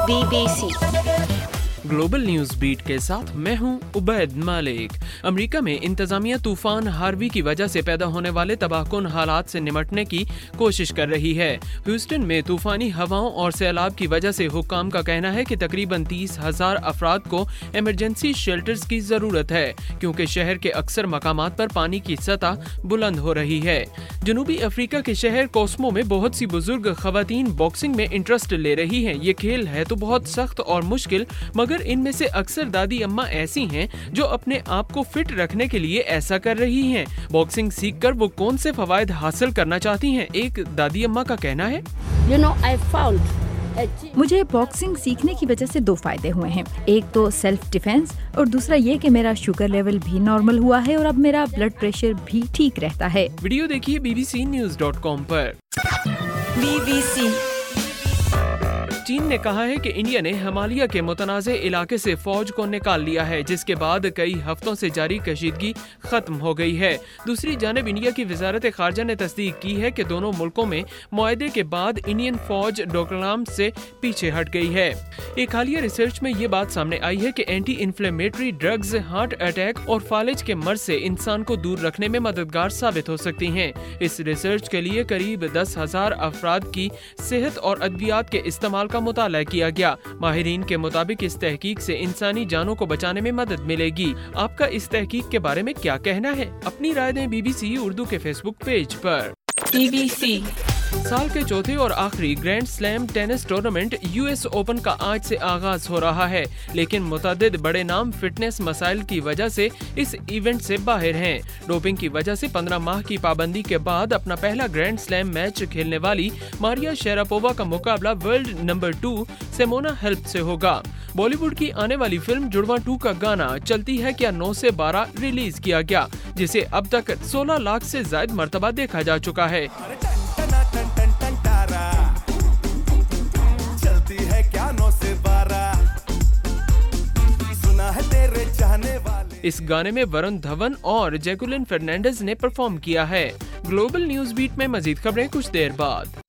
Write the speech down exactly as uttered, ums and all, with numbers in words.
Be B C global news beat के साथ मैं हूं उबैद मालिक। अमेरिका में इंतजामिया तूफान हार्वी की वजह से पैदा होने वाले तबाहकुन हालात से निपटने की कोशिश कर रही है। ह्यूस्टन में तूफानी हवाओं और सैलाब की वजह से हुक्काम का कहना है कि तकरीबन तीस हजार अफराद को इमरजेंसी शेल्टर्स की जरूरत है, क्योंकि शहर के अक्सर मकामात पर पानी की सतह बुलंद हो रही है। जनूबी अफ्रीका के शहर कोस्मो में बहुत सी बुजुर्ग खवातीन बॉक्सिंग में इंटरेस्ट ले रही हैं। ये खेल है तो बहुत सख्त और मुश्किल, मगर इनमें से अक्सर दादी अम्मा ऐसी हैं जो अपने आप को फिट रखने के लिए ऐसा कर रही हैं। बॉक्सिंग सीखकर वो कौन से फवायद हासिल करना चाहती हैं, एक दादी अम्मा का कहना है। You know, I found मुझे बॉक्सिंग सीखने की वजह से दो फायदे हुए हैं। एक तो सेल्फ डिफेंस और दूसरा ये कि मेरा शुगर लेवल भी नॉर्मल हुआ है और अब मेरा ब्लड प्रेशर भी ठीक रहता है। वीडियो देखिए B B C news dot com पर। बी बी सी चीन ने कहा है कि इंडिया ने हिमालय के मुतनाज़े इलाके से फौज को निकाल लिया है, जिसके बाद कई हफ्तों से जारी कशीदगी खत्म हो गई है। दूसरी जानिब इंडिया की वजारत खारजा ने तस्दीक की है कि दोनों मुल्कों में मुआहदे के बाद इंडियन फौज डोकलाम से पीछे हट गई है। एक हालिया रिसर्च में ये बात सामने आई है कि anti inflammatory drugs heart attack और फालिज के मर्ज से इंसान को दूर रखने में मददगार साबित हो सकती हैं। इस रिसर्च के लिए करीब दस हजार अफराद की सेहत और अद्वियात के इस्तेमाल का मुताला किया गया। माहिरीन के मुताबिक इस तहकीक से इंसानी जानों को बचाने में मदद मिलेगी। आपका इस तहकीक के बारे में क्या कहना है? अपनी राय दें बी बी सी उर्दू के फेसबुक पेज पर। बी बी सी साल के चौथे और आखिरी grand slam tennis tournament U S open का आज से आगाज हो रहा है, लेकिन मुतअद्दिद बड़े नाम फिटनेस मसाइल की वजह से इस इवेंट से बाहर हैं। डोपिंग की वजह से पंद्रह माह की पाबंदी के बाद अपना पहला ग्रैंड स्लैम मैच खेलने वाली मारिया शेरापोवा का मुकाबला world number two Simona Halep से होगा। बॉलीवुड की आने वाली फिल्म जुड़वा टू का गाना चलती है क्या नौ से बारह रिलीज किया गया, जिसे अब तक सोलह लाख से ज्यादा मर्तबा देखा जा चुका है। चलती है क्या नौ से बारह, सुना है तेरे चाहने वाले। इस गाने में वरुण धवन और जैकुलिन फर्नांडिस ने परफॉर्म किया है। ग्लोबल न्यूज बीट में मजीद खबरें कुछ देर बाद।